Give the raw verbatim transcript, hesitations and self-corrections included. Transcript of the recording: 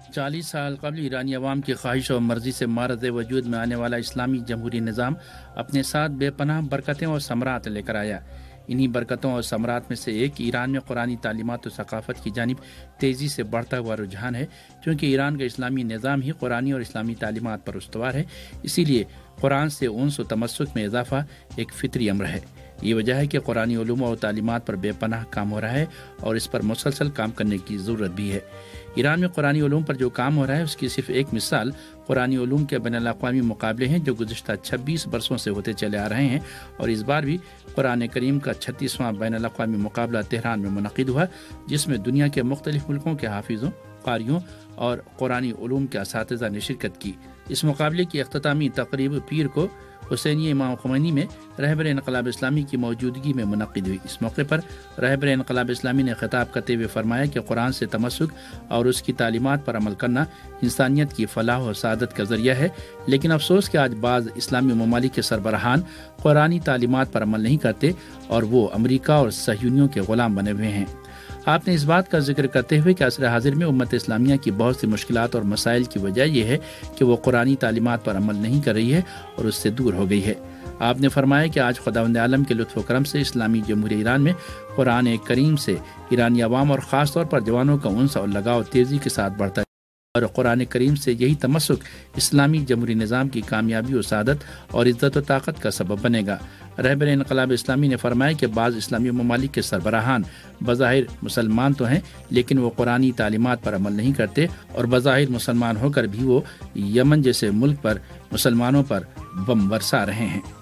چالیس سال قبل ایرانی عوام کی خواہش اور مرضی سے معرض وجود میں آنے والا اسلامی جمہوری نظام اپنے ساتھ بے پناہ برکتیں اور ثمرات لے کر آیا۔ انہی برکتوں اور ثمرات میں سے ایک ایران میں قرآنی تعلیمات و ثقافت کی جانب تیزی سے بڑھتا ہوا رجحان ہے، کیونکہ ایران کا اسلامی نظام ہی قرآنی اور اسلامی تعلیمات پر استوار ہے۔ اسی لیے قرآن سے انس و تمسک میں اضافہ ایک فطری امر ہے۔ یہ وجہ ہے کہ قرآنی علوم اور تعلیمات پر بے پناہ کام ہو رہا ہے اور اس پر مسلسل کام کرنے کی ضرورت بھی ہے۔ ایران میں قرآنی علوم پر جو کام ہو رہا ہے اس کی صرف ایک مثال قرآنی علوم کے بین الاقوامی مقابلے ہیں جو گزشتہ چھبیس برسوں سے ہوتے چلے آ رہے ہیں، اور اس بار بھی قرآن کریم کا چھتیسواں بین الاقوامی مقابلہ تہران میں منعقد ہوا، جس میں دنیا کے مختلف ملکوں کے حافظوں، قاریوں اور قرآنی علوم کے اساتذہ نے شرکت کی۔ اس مقابلے کی اختتامی تقریب پیر کو حسینی امام خمینی میں رہبر انقلاب اسلامی کی موجودگی میں منعقد ہوئی۔ اس موقع پر رہبر انقلاب اسلامی نے خطاب کرتے ہوئے فرمایا کہ قرآن سے تمسک اور اس کی تعلیمات پر عمل کرنا انسانیت کی فلاح و سعادت کا ذریعہ ہے، لیکن افسوس کہ آج بعض اسلامی ممالک کے سربراہان قرآنی تعلیمات پر عمل نہیں کرتے اور وہ امریکہ اور صہیونیوں کے غلام بنے ہوئے ہیں۔ آپ نے اس بات کا ذکر کرتے ہوئے کہ عصر حاضر میں امت اسلامیہ کی بہت سی مشکلات اور مسائل کی وجہ یہ ہے کہ وہ قرآنی تعلیمات پر عمل نہیں کر رہی ہے اور اس سے دور ہو گئی ہے۔ آپ نے فرمایا کہ آج خداوند عالم کے لطف و کرم سے اسلامی جمہوریہ ایران میں قرآن کریم سے ایرانی عوام اور خاص طور پر جوانوں کا انس اور لگاؤ تیزی کے ساتھ بڑھتا ہے، اور قرآن کریم سے یہی تمسک اسلامی جمہوری نظام کی کامیابی و سعادت اور عزت و طاقت کا سبب بنے گا۔ رہبر انقلاب اسلامی نے فرمایا کہ بعض اسلامی ممالک کے سربراہان بظاہر مسلمان تو ہیں لیکن وہ قرآنی تعلیمات پر عمل نہیں کرتے، اور بظاہر مسلمان ہو کر بھی وہ یمن جیسے ملک پر مسلمانوں پر بم برسا رہے ہیں۔